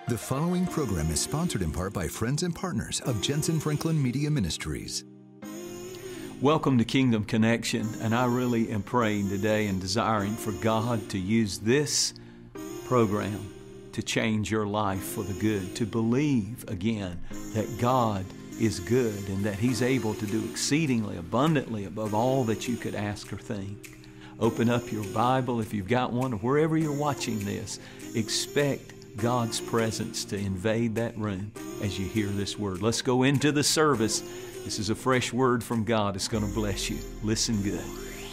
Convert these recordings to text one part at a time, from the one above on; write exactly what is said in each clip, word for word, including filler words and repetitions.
The following program is sponsored in part by friends and partners of Jensen Franklin Media Ministries. Welcome to Kingdom Connection, and I really am praying today and desiring for God to use this program to change your life for the good, to believe again that God is good and that He's able to do exceedingly abundantly above all that you could ask or think. Open up your Bible if you've got one, or wherever you're watching this. Expect God's presence to invade that room as you hear this word. Let's go into the service. This is a fresh word from God. It's going to bless you. Listen good.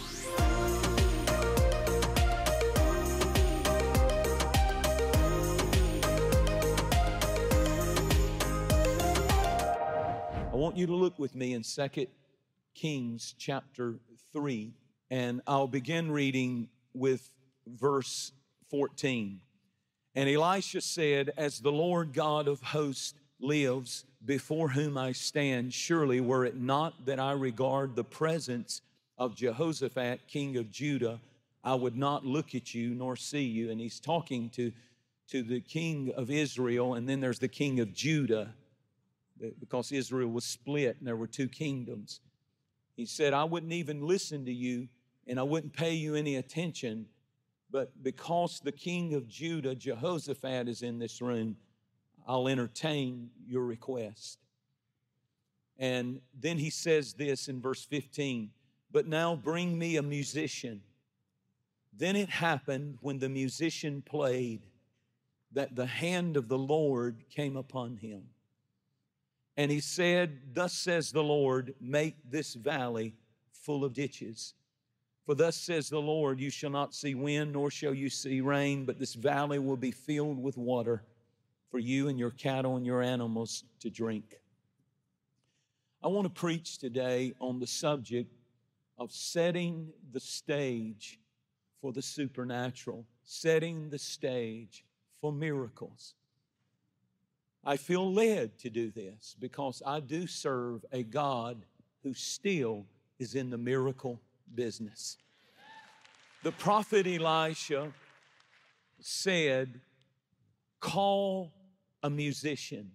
I want you to look with me in Second Kings chapter three, and I'll begin reading with verse fourteen. And Elisha said, "As the Lord God of hosts lives, before whom I stand, surely were it not that I regard the presence of Jehoshaphat, king of Judah, I would not look at you nor see you." And he's talking to, to the king of Israel, and then there's the king of Judah, because Israel was split and there were two kingdoms. He said, "I wouldn't even listen to you, and I wouldn't pay you any attention. But because the king of Judah, Jehoshaphat, is in this room, I'll entertain your request." And then he says this in verse fifteen, "But now bring me a musician." Then it happened when the musician played that the hand of the Lord came upon him. And he said, "Thus says the Lord, make this valley full of ditches. For thus says the Lord, you shall not see wind, nor shall you see rain, but this valley will be filled with water for you and your cattle and your animals to drink." I want to preach today on the subject of setting the stage for the supernatural, setting the stage for miracles. I feel led to do this because I do serve a God who still is in the miracle business. The prophet Elisha said, "Call a musician.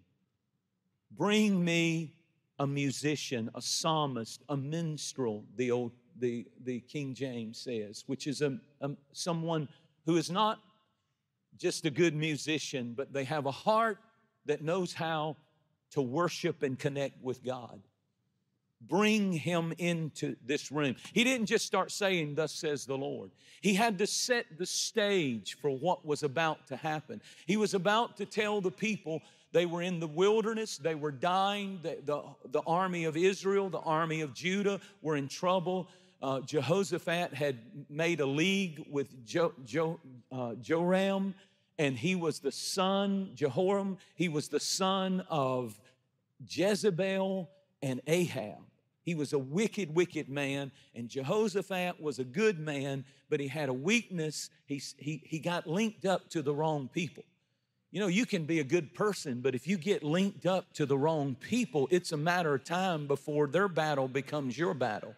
Bring me a musician, a psalmist, a minstrel," the old the, the King James says, which is a, a someone who is not just a good musician, but they have a heart that knows how to worship and connect with God. Bring him into this room. He didn't just start saying, "Thus says the Lord." He had to set the stage for what was about to happen. He was about to tell the people they were in the wilderness, they were dying, the, the, the army of Israel, the army of Judah were in trouble. Uh, Jehoshaphat had made a league with jo, jo, uh, Joram, and he was the son, Jehoram, he was the son of Jezebel and Ahab. He was a wicked, wicked man, and Jehoshaphat was a good man, but he had a weakness. He, he, he got linked up to the wrong people. You know, you can be a good person, but if you get linked up to the wrong people, it's a matter of time before their battle becomes your battle.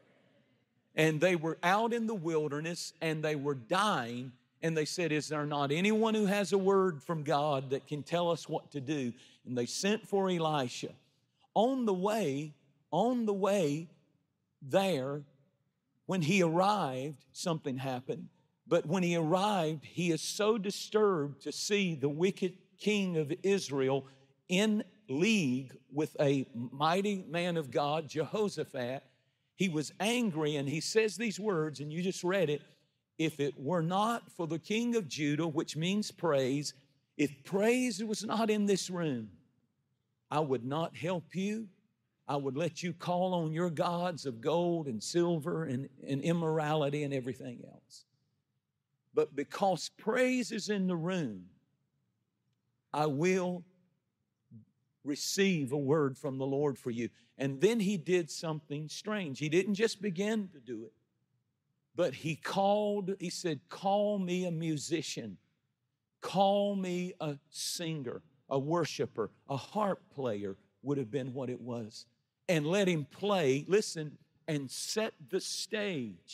And they were out in the wilderness, and they were dying, and they said, "Is there not anyone who has a word from God that can tell us what to do?" And they sent for Elisha. On the way, on the way there, when he arrived, something happened. But when he arrived, he is so disturbed to see the wicked king of Israel in league with a mighty man of God, Jehoshaphat. He was angry, and he says these words, and you just read it, "If it were not for the king of Judah," which means praise, "if praise was not in this room, I would not help you. I would let you call on your gods of gold and silver and, and immorality and everything else. But because praise is in the room, I will receive a word from the Lord for you." And then he did something strange. He didn't just begin to do it, but he called, he said, "Call me a musician. Call me a singer, a worshiper, a harp player," would have been what it was. "And let him play," listen, "and set the stage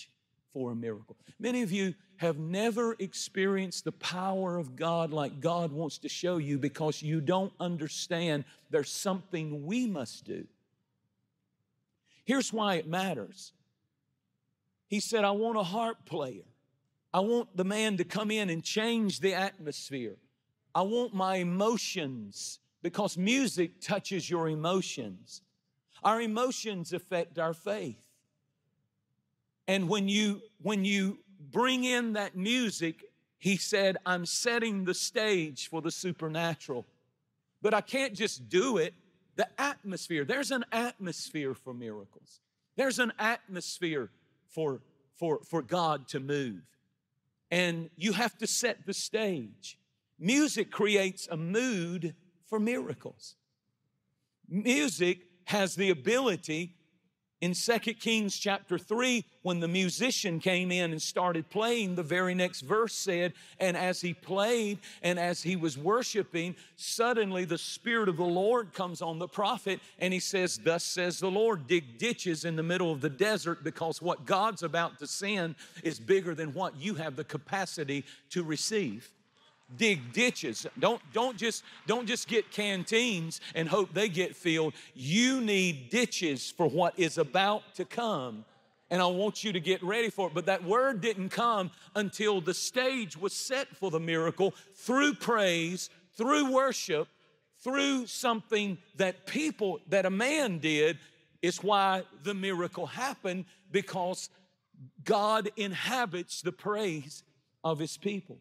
for a miracle. Many of you have never experienced the power of God like God wants to show you because you don't understand there's something we must do. Here's why it matters. He said, I want a harp player. I want the man to come in and change the atmosphere. I want my emotions, because music touches your emotions. Our emotions affect our faith. And when you, when you bring in that music, he said, I'm setting the stage for the supernatural. But I can't just do it. The atmosphere, there's an atmosphere for miracles. There's an atmosphere for, for, for God to move. And you have to set the stage. Music creates a mood for miracles. Music has the ability, in Second Kings chapter three, when the musician came in and started playing, the very next verse said, and as he played and as he was worshiping, suddenly the Spirit of the Lord comes on the prophet and he says, thus says the Lord, dig ditches in the middle of the desert, because what God's about to send is bigger than what you have the capacity to receive. Dig ditches. Don't, don't, just, don't just get canteens and hope they get filled. You need ditches for what is about to come. And I want you to get ready for it. But that word didn't come until the stage was set for the miracle through praise, through worship, through something that people, that a man did. It's why the miracle happened, because God inhabits the praise of His people.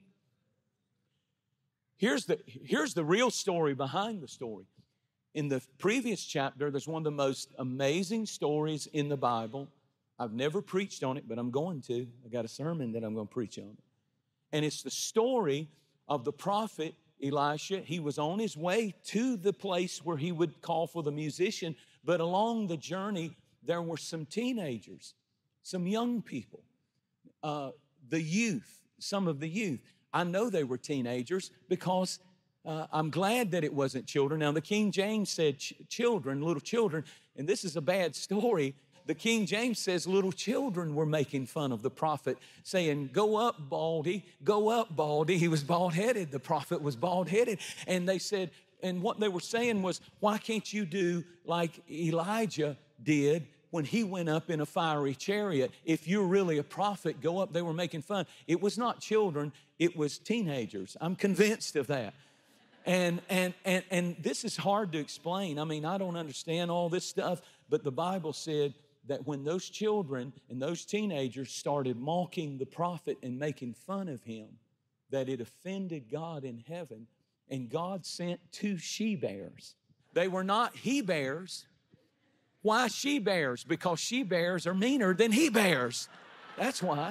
Here's the, here's the real story behind the story. In the previous chapter, there's one of the most amazing stories in the Bible. I've never preached on it, but I'm going to. I got a sermon that I'm going to preach on it. And it's the story of the prophet Elisha. He was on his way to the place where he would call for the musician, but along the journey, there were some teenagers, some young people, uh, the youth, some of the youth. I know they were teenagers because uh, I'm glad that it wasn't children. Now, the King James said ch- children, little children, and this is a bad story. The King James says little children were making fun of the prophet, saying, go up, Baldy, go up, Baldy. He was bald-headed. The prophet was bald-headed. And they said, and what they were saying was, why can't you do like Elijah did when he went up in a fiery chariot? If you're really a prophet, go up. They were making fun. It was not children, it was teenagers. I'm convinced of that. And, and, and, and this is hard to explain. I mean, I don't understand all this stuff, but the Bible said that when those children and those teenagers started mocking the prophet and making fun of him, that it offended God in heaven, and God sent two she-bears. They were not he-bears. Why she-bears? Because she-bears are meaner than he-bears. That's why.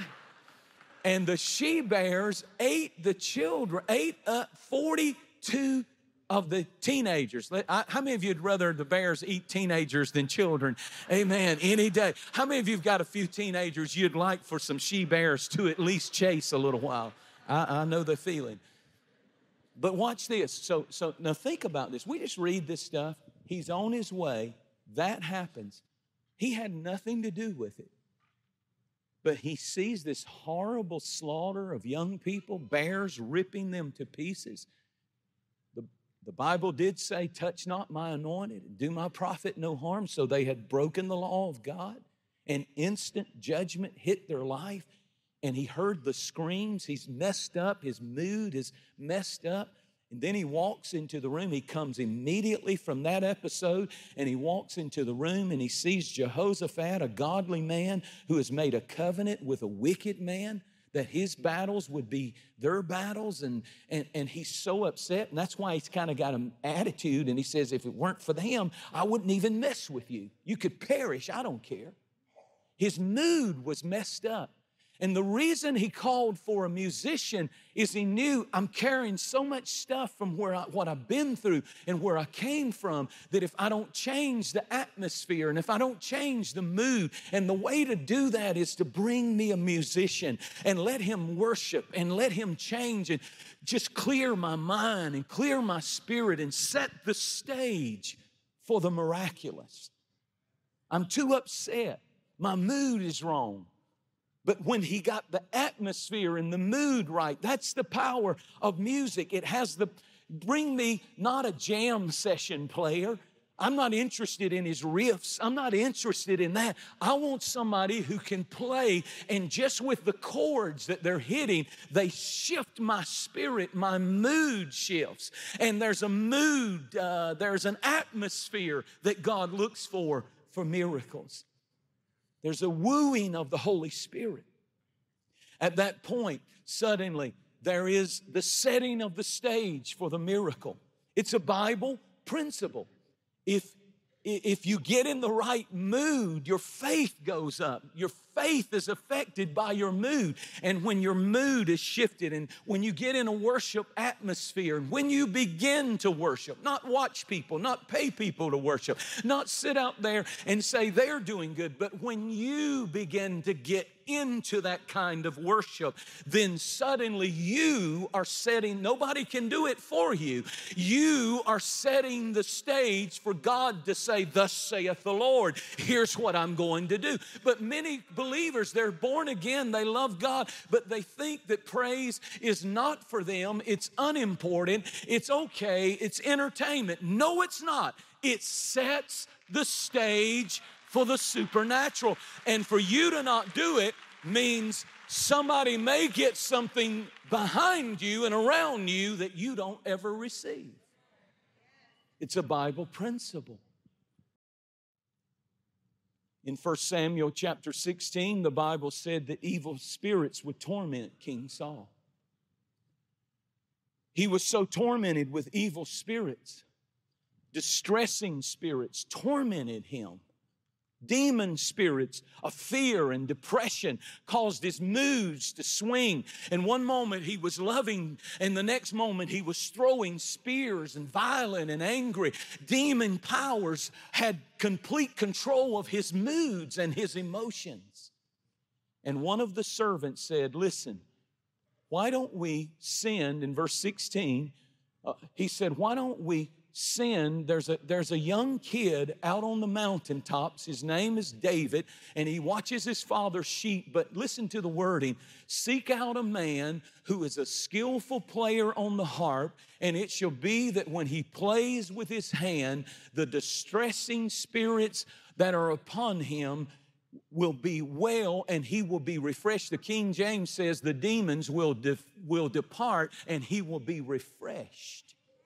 And the she-bears ate the children, ate up forty-two of the teenagers. How many of you would rather the bears eat teenagers than children? Amen, any day. How many of you have got a few teenagers you'd like for some she-bears to at least chase a little while? I, I know the feeling. But watch this. So, so now think about this. We just read this stuff. He's on his way. That happens. He had nothing to do with it. But he sees this horrible slaughter of young people, bears ripping them to pieces. The, the Bible did say, touch not my anointed, and do my prophet no harm. So they had broken the law of God, and instant judgment hit their life. And he heard the screams. He's messed up. His mood is messed up. And then he walks into the room. He comes immediately from that episode, and he walks into the room and he sees Jehoshaphat, a godly man who has made a covenant with a wicked man, that his battles would be their battles. And, and, and he's so upset, and that's why he's kind of got an attitude. And he says, if it weren't for him, I wouldn't even mess with you. You could perish. I don't care. His mood was messed up. And the reason he called for a musician is he knew, I'm carrying so much stuff from where I, what I've been through and where I came from, that if I don't change the atmosphere and if I don't change the mood, and the way to do that is to bring me a musician and let him worship and let him change and just clear my mind and clear my spirit and set the stage for the miraculous. I'm too upset. My mood is wrong. But when he got the atmosphere and the mood right, that's the power of music. It has the, bring me not a jam session player. I'm not interested in his riffs. I'm not interested in that. I want somebody who can play, and just with the chords that they're hitting, they shift my spirit, my mood shifts. And there's a mood, uh, there's an atmosphere that God looks for for miracles. There's a wooing of the Holy Spirit. At that point, suddenly, there is the setting of the stage for the miracle. It's a Bible principle. If, if you get in the right mood, your faith goes up. Your faith is affected by your mood. And when your mood is shifted, and when you get in a worship atmosphere, and when you begin to worship, not watch people, not pay people to worship, not sit out there and say they're doing good, but when you begin to get into that kind of worship, then suddenly you are setting, nobody can do it for you. You are setting the stage for God to say, thus saith the Lord, here's what I'm going to do. But many believers, they're born again, they love God, but they think that praise is not for them, it's unimportant, it's okay, it's entertainment. No, it's not. It sets the stage for the supernatural. And for you to not do it means somebody may get something behind you and around you that you don't ever receive. It's a Bible principle. In First Samuel chapter sixteen, the Bible said that evil spirits would torment King Saul. He was so tormented with evil spirits, distressing spirits tormented him. Demon spirits of fear and depression caused his moods to swing. And one moment he was loving, and the next moment he was throwing spears and violent and angry. Demon powers had complete control of his moods and his emotions. And one of the servants said, listen, why don't we send, in verse sixteen, uh, he said, why don't we Sin, there's a, there's a young kid out on the mountaintops. His name is David, and he watches his father's sheep. But listen to the wording. Seek out a man who is a skillful player on the harp, and it shall be that when he plays with his hand, the distressing spirits that are upon him will be well, and he will be refreshed. The King James says the demons will, de- will depart, and he will be refreshed.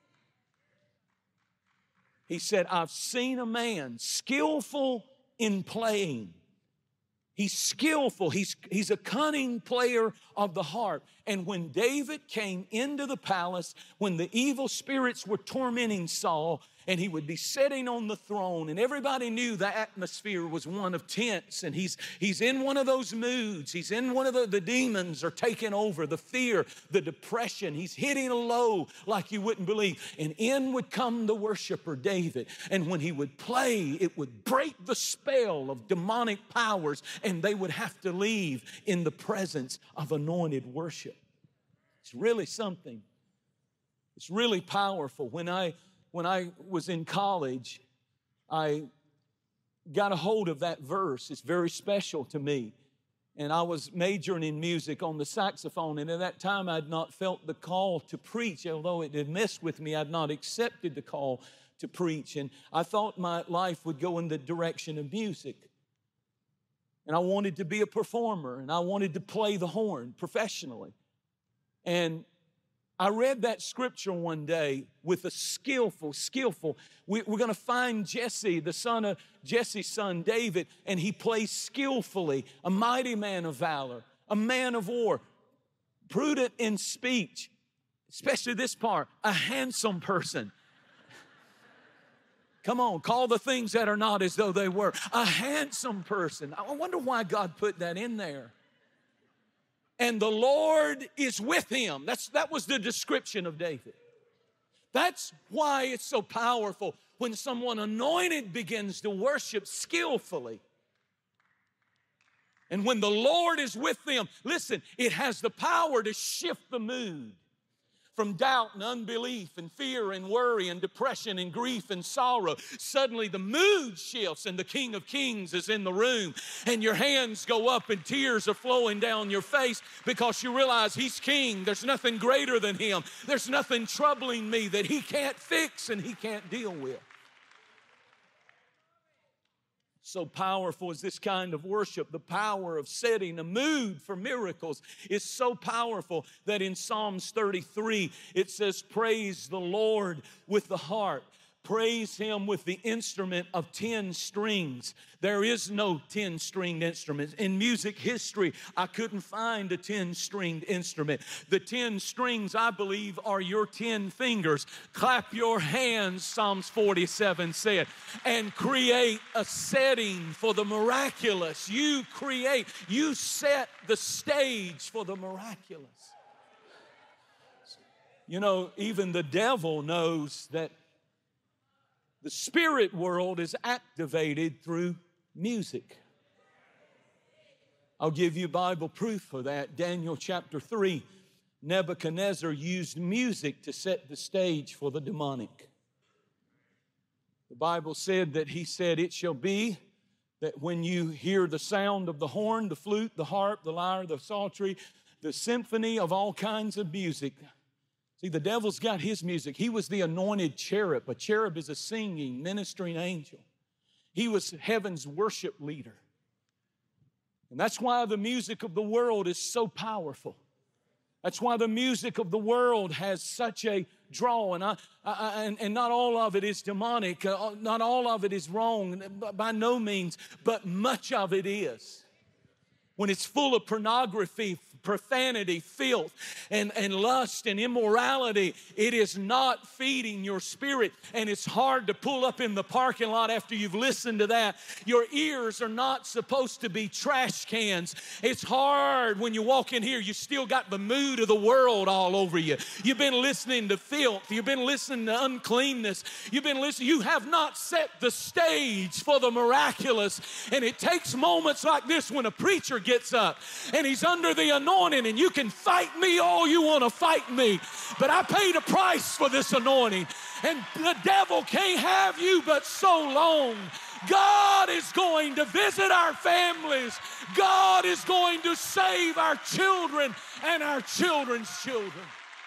He said, I've seen a man skillful in playing. He's skillful. He's, he's a cunning player of the harp. And when David came into the palace, when the evil spirits were tormenting Saul, and he would be sitting on the throne, and everybody knew the atmosphere was one of tense, and he's, he's in one of those moods. He's in one of the, the demons are taking over, the fear, the depression. He's hitting a low like you wouldn't believe. And in would come the worshiper, David. And when he would play, it would break the spell of demonic powers, and they would have to leave in the presence of anointed worship. It's really something. It's really powerful. When I When I was in college, I got a hold of that verse. It's very special to me. And I was majoring in music on the saxophone, and at that time I'd not felt the call to preach. Although it had messed with me, I'd not accepted the call to preach. And I thought my life would go in the direction of music. And I wanted to be a performer, and I wanted to play the horn professionally. And I read that scripture one day with a skillful, skillful. We, we're going to find Jesse, the son of Jesse's son David, and he plays skillfully, a mighty man of valor, a man of war, prudent in speech, especially this part, a handsome person. Come on, call the things that are not as though they were. A handsome person. I wonder why God put that in there. And the Lord is with him. That's, that was the description of David. That's why it's so powerful when someone anointed begins to worship skillfully. And when the Lord is with them, listen, it has the power to shift the mood. from doubt and unbelief and fear and worry and depression and grief and sorrow. Suddenly the mood shifts and the King of Kings is in the room, and your hands go up and tears are flowing down your face because you realize He's King. There's nothing greater than Him. There's nothing troubling me that He can't fix and He can't deal with. So powerful is this kind of worship. The power of setting a mood for miracles is so powerful that in Psalms thirty-three it says, praise the Lord with the harp. Praise Him with the instrument of ten strings. There is no ten-stringed instrument. In music history, I couldn't find a ten-stringed instrument. The ten strings, I believe, are your ten fingers. Clap your hands, Psalms forty-seven said, and create a setting for the miraculous. You create, you set the stage for the miraculous. You know, even the devil knows that the spirit world is activated through music. I'll give you Bible proof for that. Daniel chapter three, Nebuchadnezzar used music to set the stage for the demonic. The Bible said that he said, it shall be that when you hear the sound of the horn, the flute, the harp, the lyre, the psaltery, the symphony of all kinds of music. See, the devil's got his music. He was the anointed cherub. A cherub is a singing, ministering angel. He was heaven's worship leader. And that's why the music of the world is so powerful. That's why the music of the world has such a draw. And, I, I, and, and not all of it is demonic. Uh, not all of it is wrong, by no means. But much of it is. When it's full of pornography, profanity, filth, and, and lust and immorality, it is not feeding your spirit, and it's hard to pull up in the parking lot after you've listened to that. Your ears are not supposed to be trash cans. It's hard when you walk in here, you still got the mood of the world all over you. You've been listening to filth. You've been listening to uncleanness. You've been listening. You have not set the stage for the miraculous, and it takes moments like this when a preacher gets up and he's under the anointing. And you can fight me all you want to fight me, but I paid a price for this anointing, and the devil can't have you but so long. God is going to visit our families. God is going to save our children and our children's children.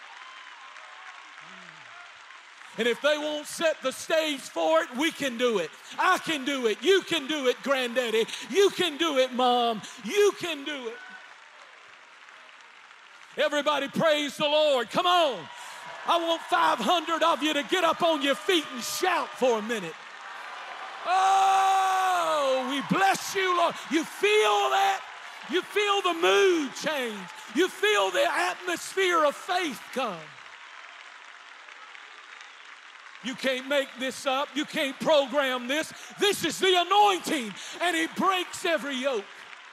And if they won't set the stage for it, we can do it. I can do it. You can do it, Granddaddy. You can do it, Mom. You can do it. Everybody praise the Lord. Come on. I want five hundred of you to get up on your feet and shout for a minute. Oh, we bless you, Lord. You feel that? You feel the mood change. You feel the atmosphere of faith come. You can't make this up. You can't program this. This is the anointing, and it breaks every yoke.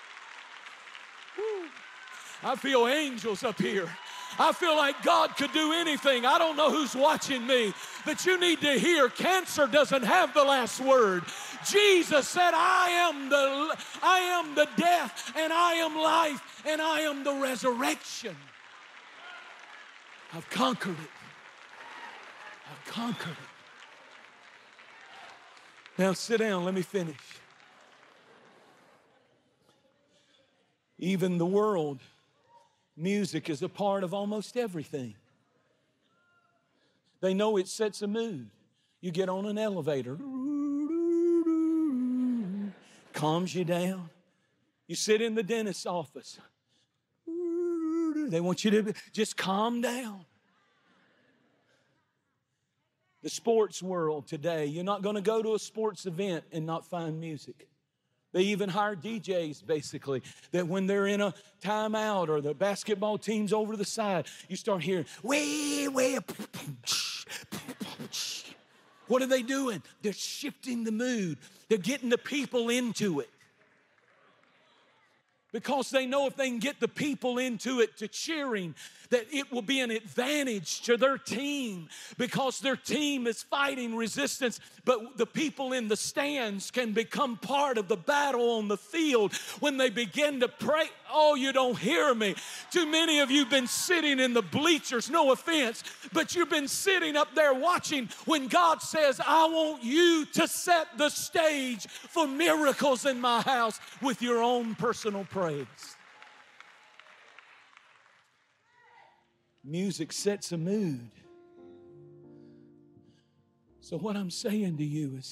Woo. I feel angels up here. I feel like God could do anything. I don't know who's watching me, but you need to hear cancer doesn't have the last word. Jesus said, I am the, I am the death, and I am life, and I am the resurrection. I've conquered it. I've conquered it. Now sit down, let me finish. Even the world, music is a part of almost everything. They know it sets a mood. You get on an elevator, calms you down. You sit in the dentist's office. They want you to just calm down. The sports world today, you're not going to go to a sports event and not find music. They even hire D Js, basically, that when they're in a timeout or the basketball team's over to the side, you start hearing, way, way, what are they doing? They're shifting the mood. They're getting the people into it. because they know if they can get the people into it to cheering, that it will be an advantage to their team because their team is fighting resistance. But the people in the stands can become part of the battle on the field when they begin to pray. Oh, you don't hear me. Too many of you have been sitting in the bleachers, no offense, but you've been sitting up there watching when God says, I want you to set the stage for miracles in my house with your own personal praise. Music sets a mood. So what I'm saying to you is,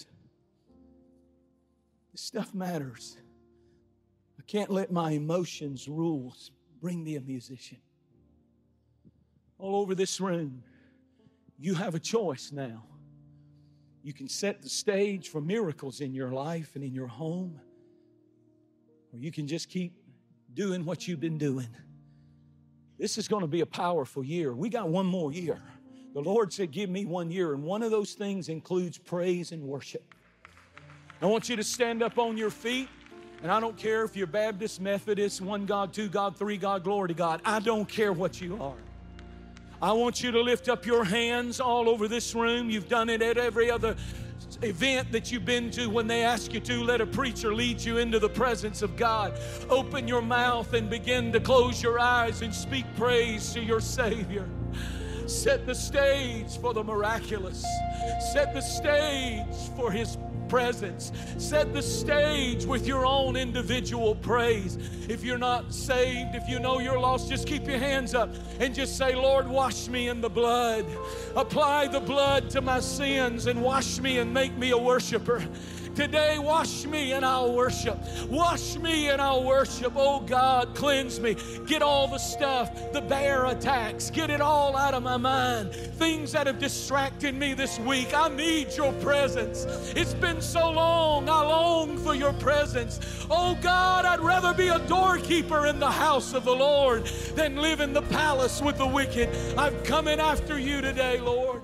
this stuff matters. I can't let my emotions rule. Bring me a musician. All over this room, you have a choice now. You can set the stage for miracles in your life and in your home, or you can just keep doing what you've been doing. This is going to be a powerful year. We got one more year. The Lord said, give me one year, and one of those things includes praise and worship. I want you to stand up on your feet, and I don't care if you're Baptist, Methodist, one God, two God, three God, glory to God. I don't care what you are. I want you to lift up your hands all over this room. You've done it at every other event that you've been to. When they ask you to, let a preacher lead you into the presence of God. Open your mouth and begin to close your eyes and speak praise to your Savior. Set the stage for the miraculous. Set the stage for His presence. Set the stage with your own individual praise. If you're not saved, if you know you're lost, just keep your hands up and just say, Lord, wash me in the blood. Apply the blood to my sins and wash me and make me a worshiper. Today, wash me and I'll worship. Wash me and I'll worship. Oh God, cleanse me. Get all the stuff, the bear attacks, get it all out of my mind. Things that have distracted me this week. I need your presence. It's been so long. I long for your presence. Oh God, I'd rather be a doorkeeper in the house of the Lord than live in the palace with the wicked. I'm coming after you today, Lord.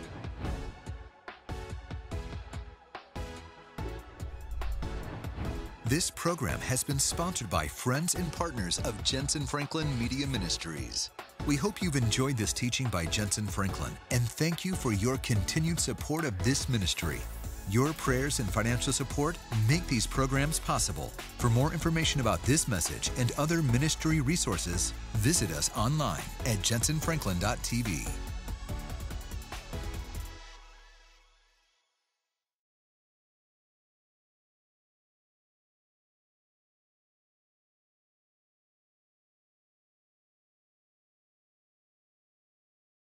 This program has been sponsored by friends and partners of Jensen Franklin Media Ministries. We hope you've enjoyed this teaching by Jensen Franklin, and thank you for your continued support of this ministry. Your prayers and financial support make these programs possible. For more information about this message and other ministry resources, visit us online at jensen franklin dot t v.